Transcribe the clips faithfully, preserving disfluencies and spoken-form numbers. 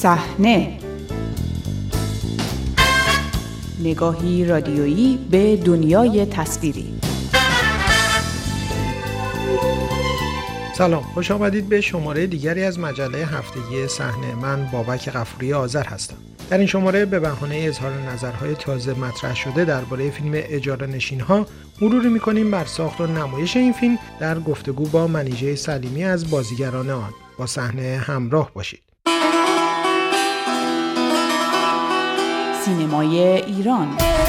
صحنه، نگاهی رادیویی به دنیای تصویری. سلام، خوش آمدید به شماره دیگری از مجله هفتگی صحنه. من بابک غفوری آذر هستم. در این شماره به بهانه اظهار نظرهای تازه مطرح شده درباره فیلم اجاره نشین‌ها مروری می‌کنیم بر ساخت و نمایش این فیلم در گفتگو با منیژه سلیمی از بازیگران آن. با صحنه همراه باشید. سینمای ایران.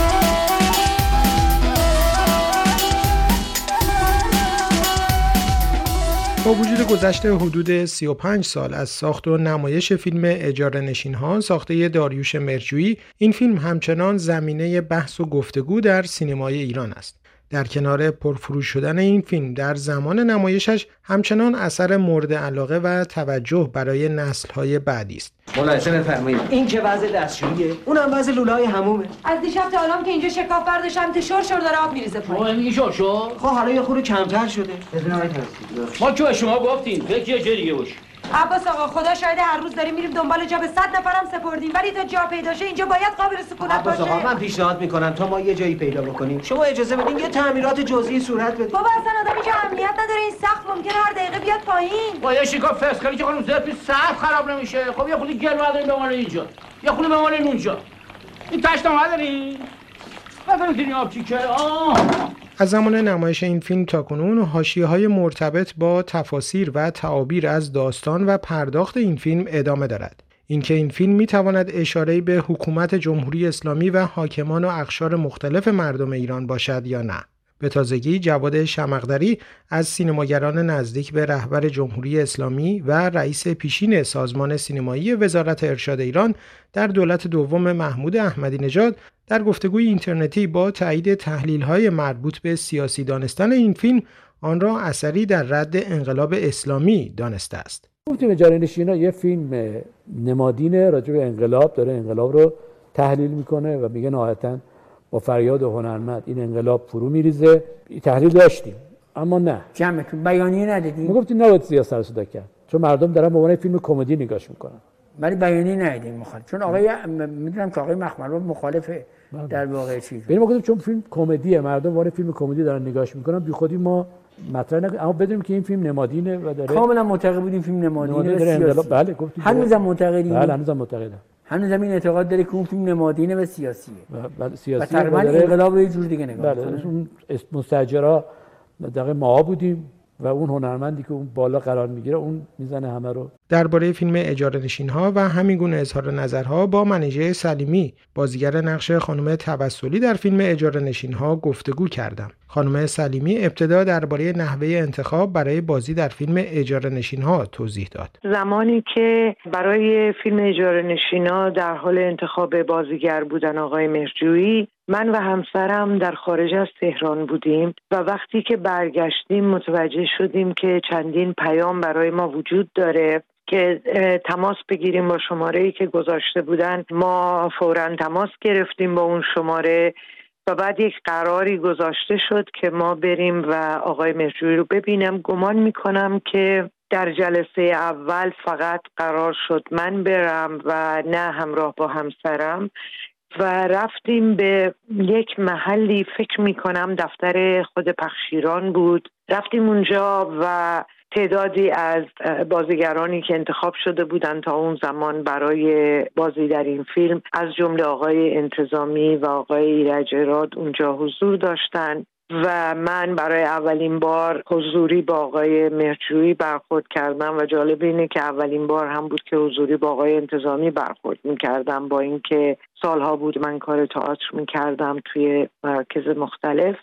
با وجود گذشته حدود سی و پنج سال از ساخت و نمایش فیلم اجاره نشین‌ها ساخته داریوش مرجویی، این فیلم همچنان زمینه بحث و گفتگو در سینمای ایران است. در کنار پرفروش شدن این فیلم در زمان نمایشش همچنان اثر مورد علاقه و توجه برای نسل‌های بعدی است. ملاحظه بفرمایید. این که وضع دستشوییه، اونم وضع لوله‌های حمومه. از دیشب تا الان که اینجا شکاف برداشتم، شور شور داره آب میریزه پایین. اوه میگی شور شور؟ خب حالا یه خورده کمتر شده. بدون آقای توصیف. ما که به شما گفتیم فکر یه جای دیگه باش. عباس آقا خدا شاهد هر روز داریم میریم دنبال جا، به صد نفرم سپردیم، ولی تا جا پیدا شه اینجا باید قابل سکونت باشه. عباس آقا من پیشنهاد میکنم تا ما یه جایی پیدا بکنیم شما اجازه بدین یه تعمیرات جزئی صورت بده. بابا اصلا آدم اینجا امنیت نداره، این سقف ممکنه هر دقیقه بیاد پایین. با یه شیکاف فسکلی که خانم زرد پیش سقف خراب نمیشه. خب یه خودی گل نداریم به مال اینجا، یه خودی به مال اونجا. این تاشت نداری؟ بفرمایید آب چیکه؟ آه از زمان نمایش این فیلم تاکنون حاشیه‌های مرتبط با تفاسیر و تعابیر از داستان و پرداخت این فیلم ادامه دارد. اینکه این فیلم می‌تواند اشاره‌ای به حکومت جمهوری اسلامی و حاکمان و اقشار مختلف مردم ایران باشد یا نه. به تازگی جواد شمقدری از سینماگران نزدیک به رهبر جمهوری اسلامی و رئیس پیشین سازمان سینمایی وزارت ارشاد ایران در دولت دوم محمود احمدی نژاد در گفتگوی اینترنتی با تایید تحلیل‌های مربوط به سیاسی دانستن این فیلم آن را اثری در رد انقلاب اسلامی دانسته است. گفتیم اجاره نشین‌ها یه فیلم نمادینه راجع به انقلاب، داره انقلاب رو تحلیل میکنه و میگه نهایتاً با فریاد هنرمند این انقلاب فرو میریزه. این تحلیل داشتیم اما نه جمعتون بیانیه ندادیم. ما گفتیم نباید سیاست رو صدا کرد چون مردم دارن به عنوان فیلم کمدی نگاش میکنن، ولی بیانیه ندادیم مخالف، چون آقای میدونم که آقای مخملو مخالفه در واقع چیز. یعنی ما گفتیم چون فیلم کمدیه، مردم به عنوان فیلم کمدی دارن نگاش میکنن، بی خودی ما مطرح نکنیم، اما بدونیم که این فیلم نمادینه و داره. کاملا معتقد بودیم فیلم نمادینه و سیاسی. بله گفتیم هنوزم معتقدیم. بله هنوزم معتقدم. هنوزم این اعتقاد داره که اون فیلم نمادینه و سیاسیه. بله سیاسیه. و تقریبا انقلاب رو یه جور دیگه نگاه بله اون مستاجرا دقیقاً ما بودیم و اون هنرمندی که اون بالا قرار میگیره اون میزنه همه رو. درباره فیلم اجاره نشین‌ها و همین گونه اظهار نظرها با منیژه سلیمی، بازیگر نقش خانم توسلی در فیلم اجاره نشین‌ها گفتگو کردم. خانم سلیمی ابتدا درباره نحوه انتخاب برای بازی در فیلم اجاره نشین‌ها توضیح داد. زمانی که برای فیلم اجاره نشین‌ها در حال انتخاب بازیگر بودن آقای مرجویی، من و همسرم در خارج از تهران بودیم و وقتی که برگشتیم متوجه شدیم که چندین پیام برای ما وجود داره که تماس بگیریم با شماره‌ای که گذاشته بودن. ما فوراً تماس گرفتیم با اون شماره و بعد یک قراری گذاشته شد که ما بریم و آقای مرجویی رو ببینم. گمان میکنم که در جلسه اول فقط قرار شد من برم و نه همراه با همسرم و رفتیم به یک محلی، فکر میکنم دفتر خود پخشیران بود. رفتیم اونجا و تعدادی از بازیگرانی که انتخاب شده بودند تا اون زمان برای بازی در این فیلم، از جمله آقای انتظامی و آقای ایرج راد اونجا حضور داشتند و من برای اولین بار حضوری با آقای مرجویی برخورد کردم و جالب اینه که اولین بار هم بود که حضوری با آقای انتظامی برخورد میکردم، با اینکه سالها بود من کار تئاتر میکردم توی مراکز مختلف،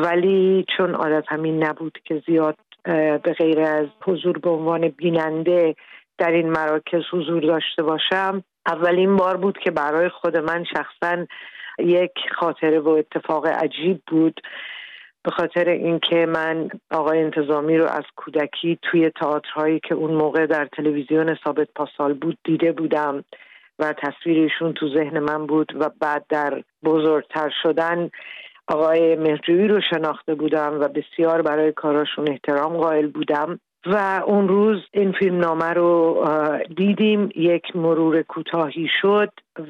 ولی چون عادت همین نبود که زیاد به غیر از حضور به عنوان بیننده در این مراکز حضور داشته باشم، اولین بار بود که برای خود من شخصا یک خاطره و اتفاق عجیب بود، به خاطر اینکه من آقای انتظامی رو از کودکی توی تئاترهایی که اون موقع در تلویزیون ثابت پاسال بود دیده بودم و تصویرشون تو ذهن من بود و بعد در بزرگتر شدن آقای مرجویی رو شناخته بودم و بسیار برای کاراشون احترام قائل بودم و اون روز این فیلم نامه رو دیدیم، یک مرور کوتاهی شد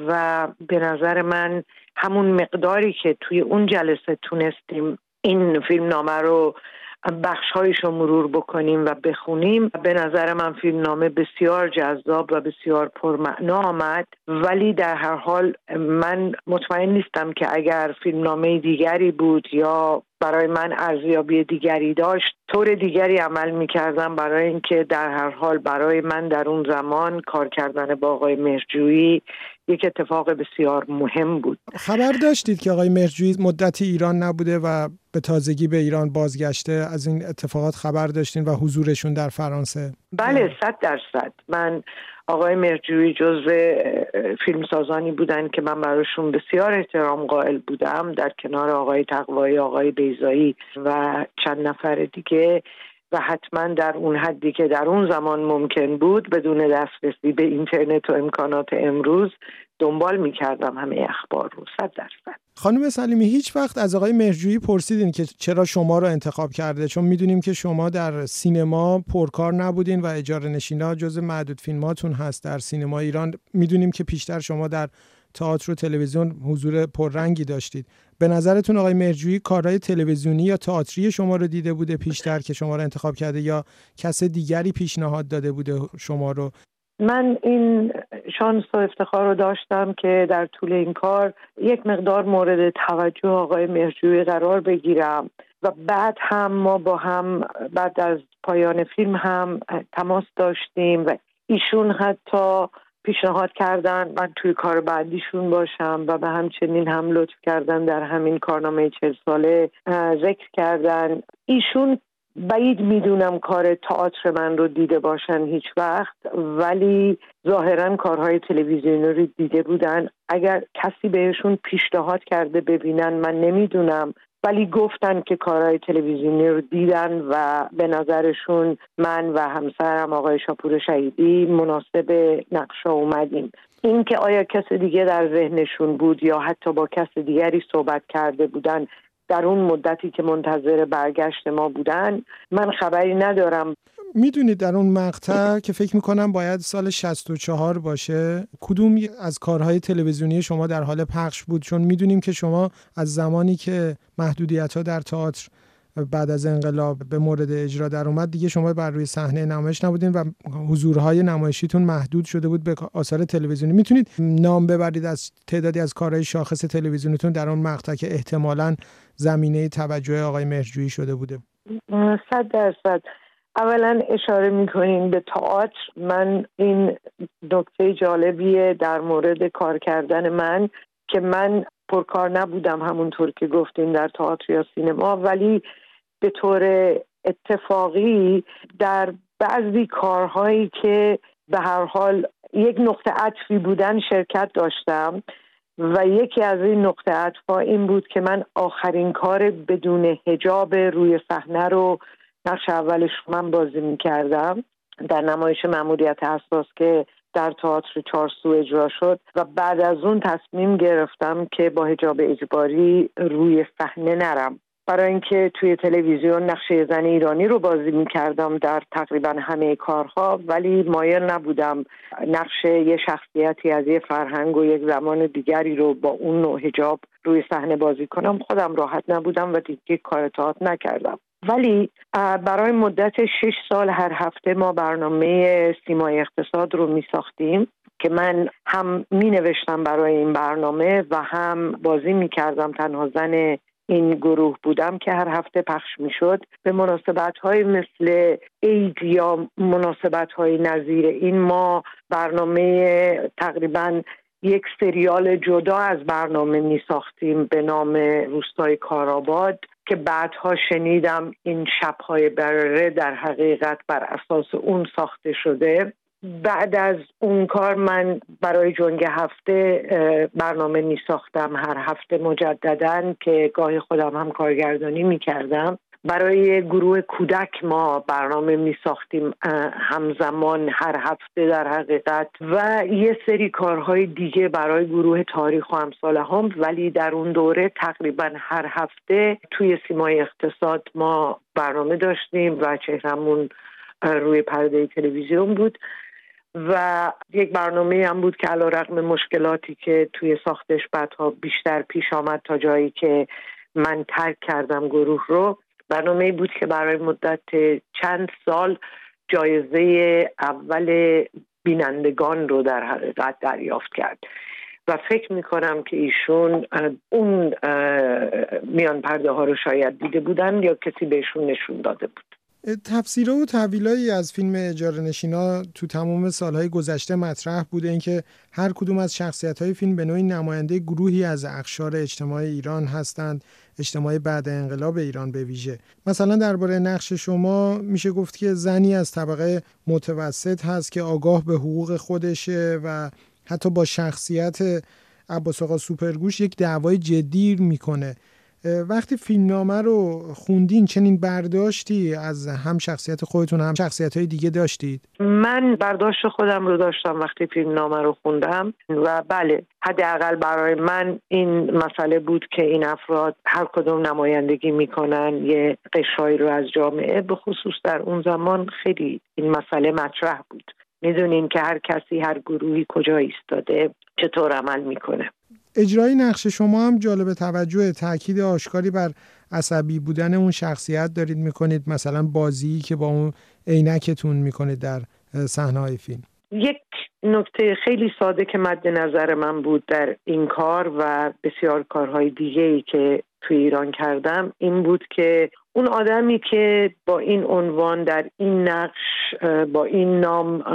و به نظر من همون مقداری که توی اون جلسه تونستیم این فیلم نامه رو بخش‌هایش رو مرور بکنیم و بخونیم، به نظر من فیلم نامه بسیار جذاب و بسیار پرمعنا آمد. ولی در هر حال من مطمئن نیستم که اگر فیلم نامه دیگری بود یا برای من ارزیابی دیگری داشت طور دیگری عمل می‌کردم، برای اینکه در هر حال برای من در اون زمان کار کردن با آقای مهرجویی یک اتفاق بسیار مهم بود. خبر داشتید که آقای مهرجویی مدتی ایران نبوده و به تازگی به ایران بازگشته؟ از این اتفاقات خبر داشتین و حضورشون در فرانسه؟ بله، صد درصد. من آقای مهرجویی جزو فیلمسازانی بودن که من براشون بسیار احترام قائل بودم، در کنار آقای تقوایی، آقای بیضایی و چند نفر دیگه، و حتما در اون حدی که در اون زمان ممکن بود بدون دسترسی به اینترنت و امکانات امروز دنبال می‌کردم همه اخبار رو. صد درصد. خانم سلیمی، هیچ وقت از آقای مهرجویی پرسیدین که چرا شما رو انتخاب کرده؟ چون میدونیم که شما در سینما پرکار نبودین و اجاره نشینا جز معدود فیلماتون هست در سینما ایران. میدونیم که پیشتر شما در تئاتر و تلویزیون حضور پررنگی داشتید. به نظرتون آقای مهرجویی کارهای تلویزیونی یا تئاتری شما رو دیده بوده پیشتر که شما رو انتخاب کرده، یا کس دیگری پیشنهاد داده بوده شما رو؟ من این شانس و افتخار رو داشتم که در طول این کار یک مقدار مورد توجه آقای مهرجویی قرار بگیرم و بعد هم ما با هم بعد از پایان فیلم هم تماس داشتیم و ایشون حتی پیشنهاد کردن من توی کار بعدیشون باشم و به همچنین هم لطف کردن در همین کارنامه چهل ساله ذکر کردن. ایشون بعید میدونم کار تئاتر من رو دیده باشن هیچ وقت، ولی ظاهرا کارهای تلویزیونی رو دیده بودن. اگر کسی بهشون پیشنهاد کرده ببینن من نمیدونم، ولی گفتن که کارهای تلویزیونی رو دیدن و به نظرشون من و همسرم آقای شاپور شهیدی مناسب نقشا اومدیم. این که آیا کس دیگه در ذهنشون بود یا حتی با کس دیگری صحبت کرده بودن در اون مدتی که منتظر برگشت ما بودن من خبری ندارم. میدونید در اون مقطع که فکر میکنم باید سال شصت و چهار باشه، کدوم از کارهای تلویزیونی شما در حال پخش بود؟ چون میدونیم که شما از زمانی که محدودیت‌ها در تئاتر بعد از انقلاب به مورد اجرا در اومد دیگه شما بر روی صحنه نمایش نبودین و حضورهای نمایشیتون محدود شده بود به آثار تلویزیونی. میتونید نام ببرید از تعدادی از کارهای شاخص تلویزیونیتون در اون مقطع که احتمالاً زمینه توجه آقای مهرجویی شده بوده؟ صد درصد. اولا اشاره میکنین به تئاتر. من این نکته جالبیه در مورد کار کردن من که من پرکار نبودم همونطور که گفتین در تئاتر یا سینما، ولی به طور اتفاقی در بعضی کارهایی که به هر حال یک نقطه عطفی بودن شرکت داشتم و یکی از این نقطه عطف‌ها این بود که من آخرین کار بدون حجاب روی صحنه رو نقش اولش من بازی می‌کردم در نمایش مأموریت حساس که در تئاتر چارسو اجرا شد و بعد از اون تصمیم گرفتم که با حجاب اجباری روی صحنه نرم، برای اینکه توی تلویزیون نقش زن ایرانی رو بازی می‌کردم در تقریبا همه کارها، ولی مایل نبودم نقش یه شخصیتی از یه فرهنگ و یک زمان دیگری رو با اون نوع حجاب روی صحنه بازی کنم. خودم راحت نبودم و دیگه کار تئاتر نکردم. ولی برای مدت شش سال هر هفته ما برنامه سیمای اقتصاد رو می ساختیم که من هم می نوشتم برای این برنامه و هم بازی می کردم. تنها زن این گروه بودم که هر هفته پخش می شد. به مناسبت های مثل عید یا مناسبت های نظیر این ما برنامه تقریباً یک سریال جدا از برنامه می ساختیم به نام روستای کارآباد که بعدها شنیدم این شب‌های برره در حقیقت بر اساس اون ساخته شده. بعد از اون کار من برای جنگ هفته برنامه می ساختم هر هفته مجدداً که گاهی خودم هم کارگردانی می کردم. برای گروه کودک ما برنامه می ساختیم همزمان هر هفته در حقیقت و یه سری کارهای دیگه برای گروه تاریخ و امثال هم، ولی در اون دوره تقریبا هر هفته توی سیمای اقتصاد ما برنامه داشتیم و چهرمون روی پرده تلویزیون بود و یک برنامه هم بود که علیرغم مشکلاتی که توی ساختش بعدها بیشتر پیش آمد تا جایی که من ترک کردم گروه رو، برنامه بود که برای مدت چند سال جایزه اول بینندگان رو در حقیقت دریافت کرد و فکر میکنم که ایشون اون میان پرده ها رو شاید دیده بودن یا کسی بهشون نشون داده بود. تفسیرها و تحویلایی از فیلم اجاره نشینا تو تمام سالهای گذشته مطرح بوده، این که هر کدوم از شخصیت‌های فیلم به نوعی نماینده گروهی از اقشار اجتماعی ایران هستند، اجتماعی بعد انقلاب ایران به ویژه. مثلا درباره نقش شما میشه گفت که زنی از طبقه متوسط هست که آگاه به حقوق خودشه و حتی با شخصیت عباس آقا سوپرگوش یک دعوای جدی میکنه. وقتی فیلمنامه رو خوندین چنین برداشتی از هم شخصیت خودتون هم شخصیت‌های دیگه داشتید؟ من برداشت خودم رو داشتم وقتی فیلمنامه رو خوندم و بله، حداقل برای من این مسئله بود که این افراد هر کدوم نمایندگی میکنن یه قشری رو از جامعه، به خصوص در اون زمان خیلی این مسئله مطرح بود. میدونین که هر کسی هر گروهی کجا ایستاده چطور عمل میکنه. اجرای نقش شما هم جالب توجه، تاکید آشکاری بر عصبی بودن اون شخصیت دارید میکنید، مثلا بازی که با اون عینکتون میکنید در صحنه‌های فیلم. یک نکته خیلی ساده که مد نظر من بود در این کار و بسیار کارهای دیگه‌ای که توی ایران کردم این بود که اون آدمی که با این عنوان در این نقش با این نام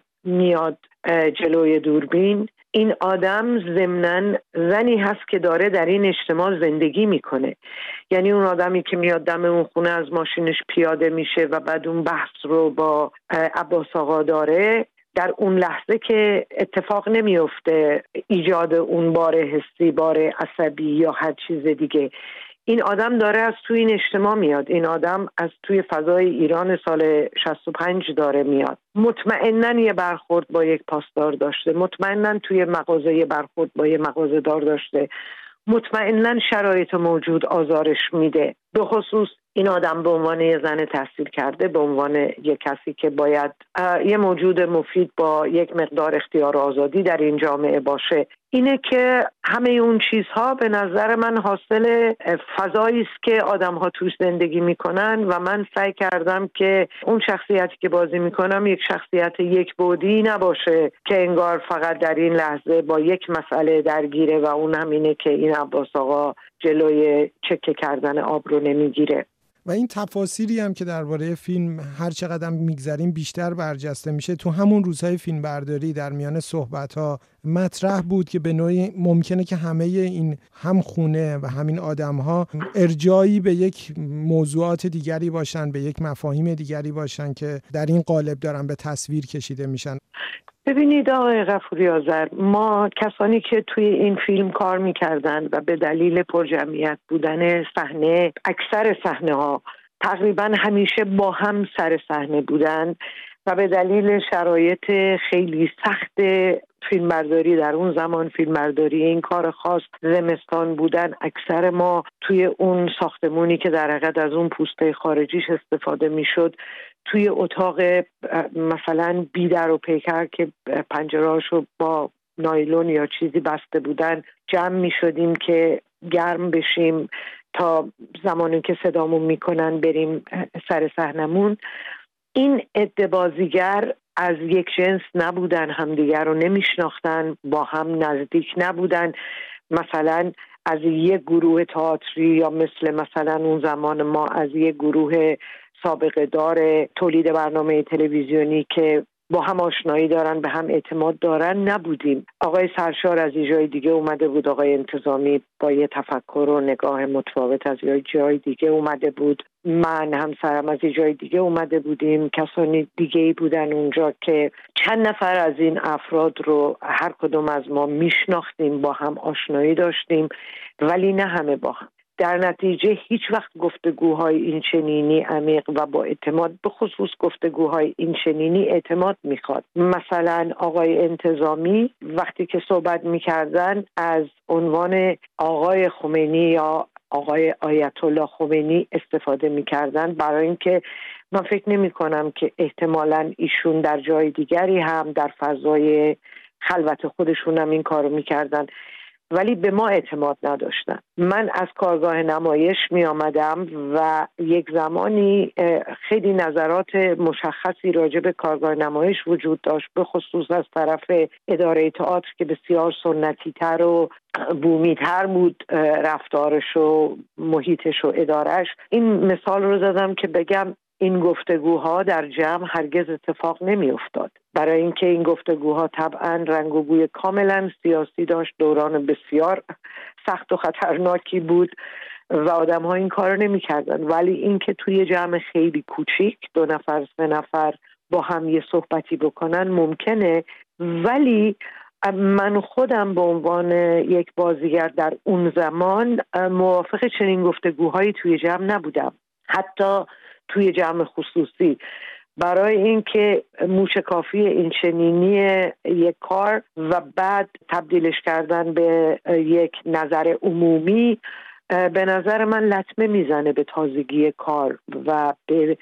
میاد جلوی دوربین، این آدم ضمناً زنی هست که داره در این اجتماع زندگی میکنه. یعنی اون آدمی که میاد دم اون خونه از ماشینش پیاده میشه و بعد اون بحث رو با عباس آقا داره، در اون لحظه که اتفاق نمیفته ایجاد اون بار حسی، بار عصبی یا هر چیز دیگه. این آدم داره از توی این اجتماع میاد، این آدم از توی فضای ایران سال شصت و پنج داره میاد. مطمئناً یه برخورد با یک پاسدار داشته، مطمئناً توی مغازه یه برخورد با یه مغازه دار داشته، مطمئناً شرایط موجود آزارش میده. به خصوص این آدم به عنوان یه زن تحصیل کرده، به عنوان یک کسی که باید یه موجود مفید با یک مقدار اختیار و آزادی در این جامعه باشه، اینه که همه اون چیزها به نظر من حاصل فضایی است که آدم‌ها توش زندگی میکنن و من سعی کردم که اون شخصیتی که بازی میکنم یک شخصیت یک بعدی نباشه که انگار فقط در این لحظه با یک مسئله درگیره و اون همینه که این عباس آقا جلوی چکه کردن آب رو نمیگیره. و این تفاصیلی هم که درباره فیلم هر چقدر میگذریم بیشتر برجسته میشه، تو همون روزهای فیلم برداری در میان صحبت‌ها مطرح بود که به نوعی ممکنه که همه این هم خونه و همین آدم‌ها ارجاعی به یک موضوعات دیگری باشن، به یک مفاهیم دیگری باشن که در این قالب دارن به تصویر کشیده میشن. ببینید آقای غفوری آذر، ما کسانی که توی این فیلم کار میکردن و به دلیل پرجمعیت بودن صحنه، اکثر صحنه ها تقریبا همیشه با هم سر صحنه بودن و به دلیل شرایط خیلی سخت فیلمبرداری در اون زمان، فیلمبرداری این کار خاص زمستان بودن، اکثر ما توی اون ساختمونی که در حقیقت از اون پوسته خارجیش استفاده میشد، توی اتاق مثلا بیدر و پیکر که پنجرهاشو با نایلون یا چیزی بسته بودن جمع می شدیم که گرم بشیم تا زمانی که صدامون میکنن بریم سر صحنمون. این عده بازیگر از یک جنس نبودن، همدیگر رو نمیشناختن، با هم نزدیک نبودن. مثلا از یک گروه تئاتری یا مثل مثلا اون زمان ما از یک گروه سابقه دار تولید برنامه تلویزیونی که با هم آشنایی دارن، به هم اعتماد دارن نبودیم. آقای سرشار از یه جای دیگه اومده بود، آقای انتظامی با یه تفکر و نگاه متفاوت از یه جای دیگه اومده بود، من همسرم از یه جای دیگه اومده بودیم، کسانی دیگه‌ای بودن اونجا که چند نفر از این افراد رو هر کدوم از ما میشناختیم، با هم آشنایی داشتیم، ولی نه همه با هم. در نتیجه هیچ وقت گفتگوهای این چنینی عمیق و با اعتماد، به خصوص گفتگوهای این چنینی اعتماد میخواد. مثلا آقای انتظامی وقتی که صحبت میکردن از عنوان آقای خمینی یا آقای آیت الله خمینی استفاده میکردن، برای اینکه من فکر نمی کنم که احتمالاً ایشون در جای دیگری هم در فضای خلوت خودشون هم این کارو میکردن، ولی به ما اعتماد نداشتن. من از کارگاه نمایش می آمدم و یک زمانی خیلی نظرات مشخصی راجع به کارگاه نمایش وجود داشت، به خصوص از طرف اداره تئاتر که بسیار سنتی تر و بومی تر بود رفتارش و محیطش و ادارش. این مثال رو زدم که بگم این گفتگوها در جمع هرگز اتفاق نمی افتاد، برای اینکه این گفتگوها طبعا رنگ و بوی کاملا سیاسی داشت، دوران بسیار سخت و خطرناکی بود و آدم ها این کار رو نمی کردن. ولی اینکه توی جمع خیلی کوچیک دو نفر سه نفر با هم یه صحبتی بکنن ممکنه، ولی من خودم به عنوان یک بازیگر در اون زمان موافق چنین گفتگوهایی توی جمع نبودم، حتی توی جمع خصوصی، برای اینکه موشکافی این چنینی یک کار و بعد تبدیلش کردن به یک نظر عمومی به نظر من لطمه میزنه به تازگی کار و به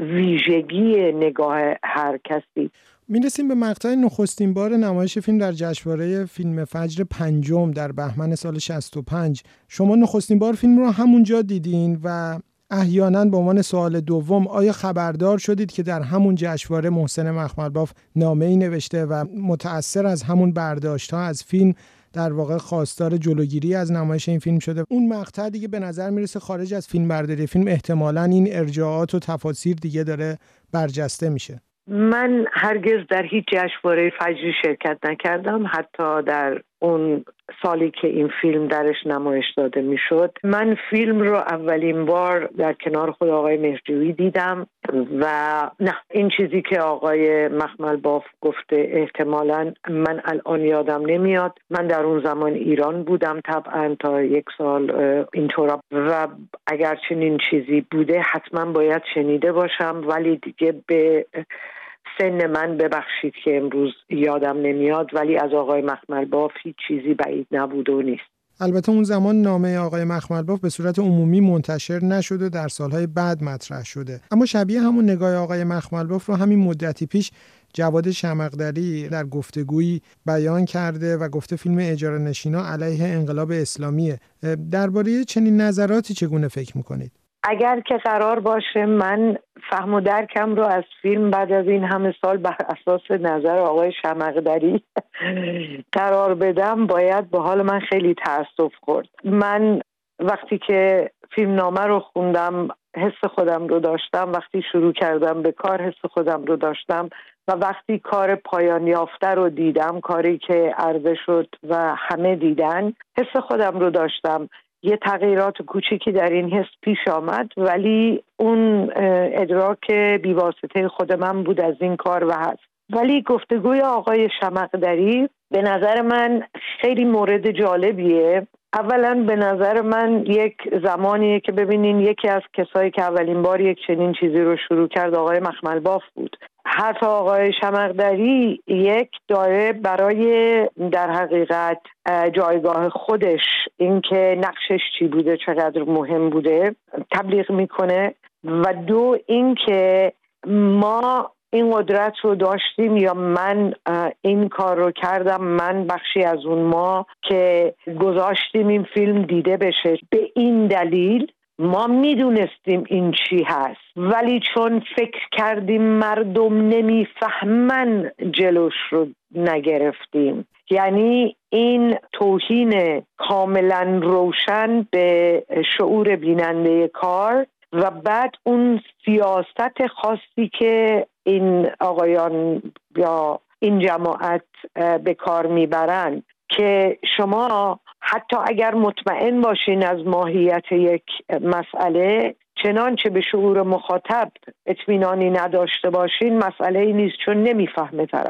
ویژگی نگاه هر کسی. میرسیم به مقطع نخستین بار نمایش فیلم در جشنواره فیلم فجر پنجم در بهمن سال شصت و پنج. شما نخستین بار فیلم رو همونجا دیدین و احیانا به عنوان سوال دوم آیا خبردار شدید که در همون جشنواره محسن مخملباف نامه‌ای نوشته و متأثر از همون برداشت‌ها از فیلم در واقع خواستار جلوگیری از نمایش این فیلم شده؟ اون مقطع دیگه به نظر میرسه خارج از فیلم برداری فیلم احتمالاً این ارجاعات و تفاسیر دیگه داره برجسته میشه. من هرگز در هیچ جشنواره فجری شرکت نکردم، حتی در اون سالی که این فیلم درش نمایش داده میشد. من فیلم رو اولین بار در کنار خود آقای مهرجویی دیدم و نه، این چیزی که آقای مخملباف گفته احتمالاً من الان یادم نمیاد. من در اون زمان ایران بودم طبعا تا یک سال اینطورا و اگر چنین چیزی بوده حتما باید شنیده باشم، ولی دیگه به سن من ببخشید که امروز یادم نمیاد، ولی از آقای مخملباف هیچ چیزی بعید نبود و نیست. البته اون زمان نامه آقای مخملباف به صورت عمومی منتشر نشده، در سالهای بعد مطرح شده، اما شبیه همون نگاه آقای مخملباف رو همین مدتی پیش جواد شمقدری در گفتگویی بیان کرده و گفته فیلم اجاره نشینا علیه انقلاب اسلامیه. درباره چنین نظراتی چگونه فکر میکنید؟ اگر که قرار باشه من فهم و درکم رو از فیلم بعد از این همه سال بر اساس نظر آقای شمقدری قرار بدم، باید به حال من خیلی تأسف خورد. من وقتی که فیلم نامه رو خوندم حس خودم رو داشتم، وقتی شروع کردم به کار حس خودم رو داشتم و وقتی کار پایان یافته رو دیدم، کاری که عرضه شد و همه دیدن، حس خودم رو داشتم. یه تغییرات کوچیکی در این حس پیش آمد، ولی اون ادراک بیواسطه خود من بود از این کار و هست. ولی گفتگوی آقای شمقدری به نظر من خیلی مورد جالبیه. اولا به نظر من یک زمانیه که ببینین یکی از کسایی که اولین بار یک چنین چیزی رو شروع کرد آقای مخملباف بود. حتی آقای شمقدری یک داره برای در حقیقت جایگاه خودش، اینکه نقشش چی بوده، چقدر مهم بوده، تبلیغ میکنه و دو اینکه ما این قدرت رو داشتیم یا من این کار رو کردم، من بخشی از اون ما که گذاشتیم این فیلم دیده بشه. به این دلیل ما میدونستیم این چی هست، ولی چون فکر کردیم مردم نمیفهمن جلوش رو نگرفتیم. یعنی این توهین کاملا روشن به شعور بیننده کار و بعد اون سیاست خاصی که این آقایان یا این جماعت به کار میبرن که شما حتی اگر مطمئن باشین از ماهیت یک مسئله، چنانچه به شعور مخاطب اطمینانی نداشته باشین مسئله ای نیست، چون نمیفهمه طرف.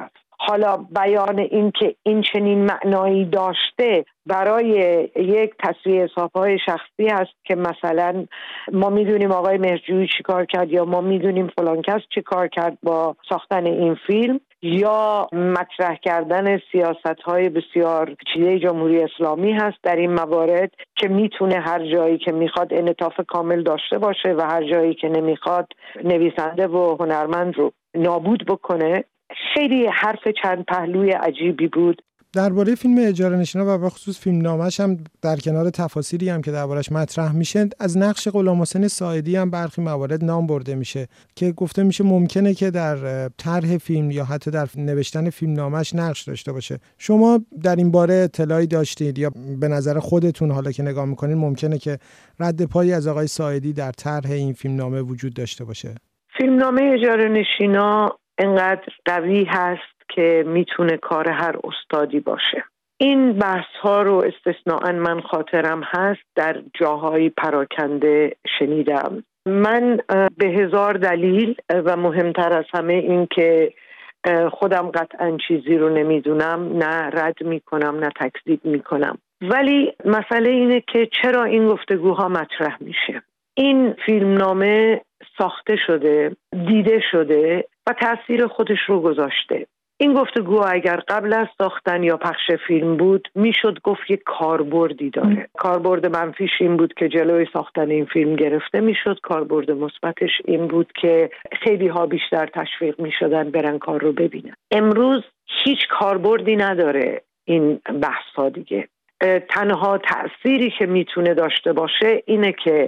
حالا بیان این که این چنین معنایی داشته برای یک تصفیه حساب‌های شخصی هست که مثلا ما میدونیم آقای مهرجویی چی کار کرد یا ما میدونیم فلان کس چی کار کرد با ساختن این فیلم، یا مطرح کردن سیاست‌های بسیار پیچیده جمهوری اسلامی هست در این موارد که میتونه هر جایی که میخواد انعطاف کامل داشته باشه و هر جایی که نمیخواد نویسنده و هنرمند رو نابود بکنه. خیلی حرف چند پهلوی عجیبی بود. درباره فیلم اجاره نشینا و به خصوص فیلم نامش هم در کنار تفاسیری هم که دربارش مطرح میشه، از نقش غلامحسین ساعدی هم برخی موارد نام برده میشه که گفته میشه ممکنه که در طرح فیلم یا حتی در نوشتن فیلم نامش نقش داشته باشه. شما در این باره اطلاعی داشتید یا به نظر خودتون حالا که نگاه میکنید ممکنه که رد پایی از آقای ساعدی در طرح این فیلم نامه وجود داشته باشه؟ فیلم نامه اجاره نشینا انقدر قوی هست که میتونه کار هر استادی باشه. این بحث ها رو استثناءً من خاطرم هست در جاهای پراکنده شنیدم. من به هزار دلیل و مهمتر از همه این که خودم قطعاً چیزی رو نمیدونم، نه رد میکنم نه تکذیب میکنم، ولی مسئله اینه که چرا این گفتگوها مطرح میشه. این فیلمنامه ساخته شده، دیده شده و تأثیر خودش رو گذاشته. این گفتگو اگر قبل از ساختن یا پخش فیلم بود میشد گفت یک کاربردی داره. کاربرد منفیش این بود که جلوی ساختن این فیلم گرفته میشد، کاربرد مثبتش این بود که خیلی ها بیشتر تشویق میشدن برن کار رو ببینن. امروز هیچ کاربردی نداره این بحث ها دیگه. تنها تأثیری که میتونه داشته باشه اینه که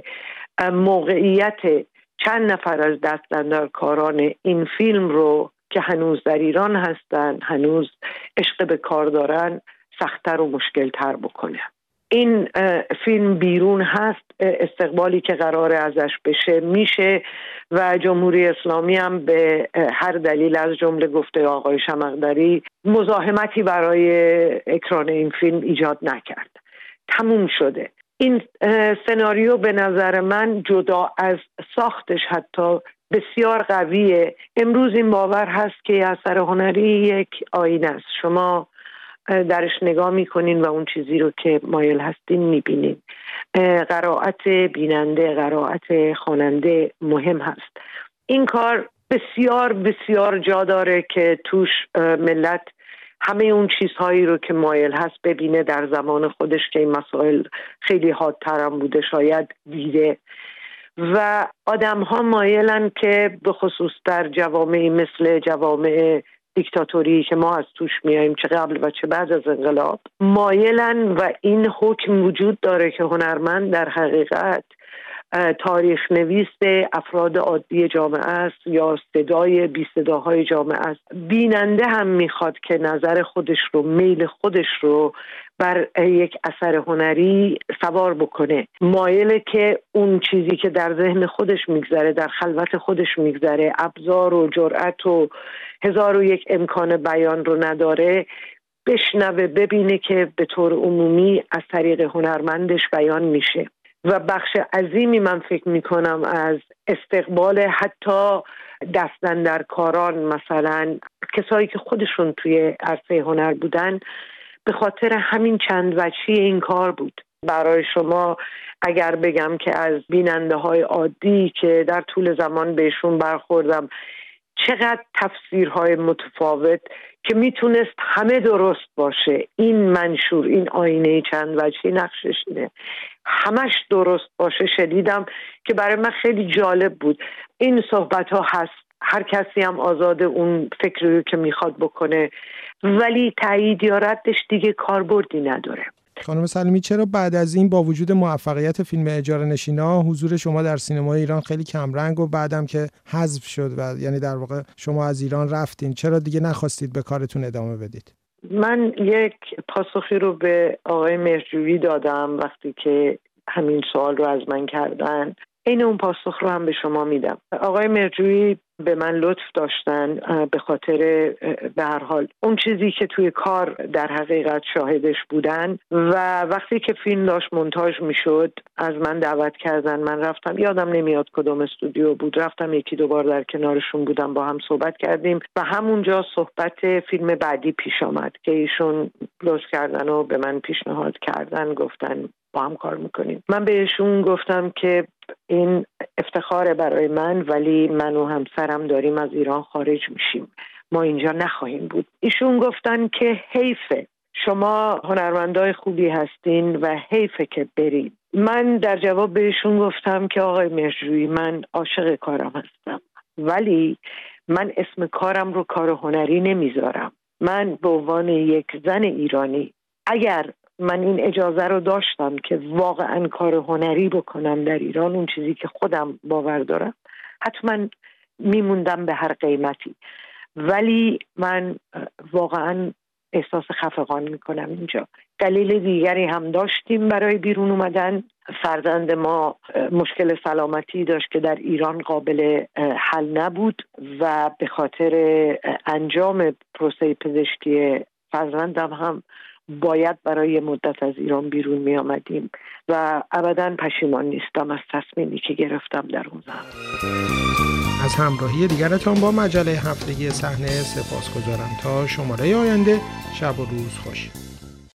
موقعیت چند نفر از دستاندرکاران این فیلم رو که هنوز در ایران هستن، هنوز عشق به کار دارن، سخت‌تر و مشکل‌تر بکنه. این فیلم بیرون هست، استقبالی که قراره ازش بشه میشه و جمهوری اسلامی هم به هر دلیل از جمله گفته آقای شمقدری مزاحمتی برای اکران این فیلم ایجاد نکرد. تموم شده. این سناریو به نظر من جدا از ساختش حتی بسیار قویه. امروز این باور هست که اثر هنری یک آینه است. شما درش نگاه میکنین و اون چیزی رو که مایل هستین میبینین. قرائت بیننده، قرائت خواننده مهم هست. این کار بسیار بسیار جا داره که توش ملت همه اون چیزهایی رو که مایل هست ببینه در زمان خودش که این مسائل خیلی حادتر هم بوده شاید دیده. و آدم ها مایلن که به خصوص در جوامعی مثل جوامع دیکتاتوری که ما از توش میاییم، چه قبل و چه بعد از انقلاب، مایلن و این حکم وجود داره که هنرمند در حقیقت تاریخ نویس افراد عادی جامعه است یا صدای بی صداهای جامعه است. بیننده هم میخواد که نظر خودش رو، میل خودش رو بر یک اثر هنری سوار بکنه. مایله که اون چیزی که در ذهن خودش میگذره، در خلوت خودش میگذره، ابزار و جرأت و هزار و یک امکان بیان رو نداره، بشنوه، ببینه که به طور عمومی از طریق هنرمندش بیان میشه. و بخش عظیمی من فکر میکنم از استقبال حتی دستاندرکاران، مثلا کسایی که خودشون توی عرصه هنر بودن، به خاطر همین چند وجهی این کار بود. برای شما اگر بگم که از بیننده های عادی که در طول زمان بهشون برخوردم، چقدر تفسیرهای متفاوت که میتونست همه درست باشه، این منشور، این آینه چند وجهی نقشش اینه، همش درست باشه، شدیدم که برای من خیلی جالب بود. این صحبت ها هست، هر کسی هم آزاده اون فکری که میخواد بکنه، ولی تایید یا ردش دیگه کاربردی نداره. خانم سلیمی، چرا بعد از این با وجود موفقیت فیلم اجاره نشینا حضور شما در سینمای ایران خیلی کمرنگ و بعدم که حذف شد و یعنی در واقع شما از ایران رفتین، چرا دیگه نخواستید به کارتون ادامه بدید؟ من یک پاسخی رو به آقای مهرجویی دادم وقتی که همین سوال رو از من کردن. این اون پاسخ رو هم به شما میدم. آقای مهرجویی به من لطف داشتن به خاطر به هر حال اون چیزی که توی کار در حقیقت شاهدش بودن و وقتی که فیلم داشت مونتاژ میشد از من دعوت کردن. من رفتم، یادم نمیاد کدوم استودیو بود، رفتم یکی دو بار در کنارشون بودم، با هم صحبت کردیم و همونجا صحبت فیلم بعدی پیش آمد که ایشون لطف کردن و به من پیشنهاد کردن، گفتن با هم کار میکنیم. من بهشون گفتم که این افتخاره برای من، ولی من و همسرم داریم از ایران خارج میشیم، ما اینجا نخواهیم بود. ایشون گفتن که حیفه، شما هنرمندای خوبی هستین و حیفه که برید. من در جواب بهشون گفتم که آقای مهرجویی، من عاشق کارم هستم، ولی من اسم کارم رو کار هنری نمیذارم. من به عنوان یک زن ایرانی اگر من این اجازه رو داشتم که واقعا کار هنری بکنم در ایران، اون چیزی که خودم باور دارم، حتما میموندم به هر قیمتی. ولی من واقعا احساس خفقان میکنم اینجا. دلیل دیگری هم داشتیم برای بیرون اومدن. فرزند ما مشکل سلامتی داشت که در ایران قابل حل نبود و به خاطر انجام پروسه پزشکی فرزندم هم باید برای مدت از ایران بیرون می آمدیم و ابداً پشیمان نیستم از تصمیمی که گرفتم در اون زمان. از همراهی دیگرتان با مجله هفتگی صحنه سپاسگزارم. تا شماره آینده، شب و روز خوش.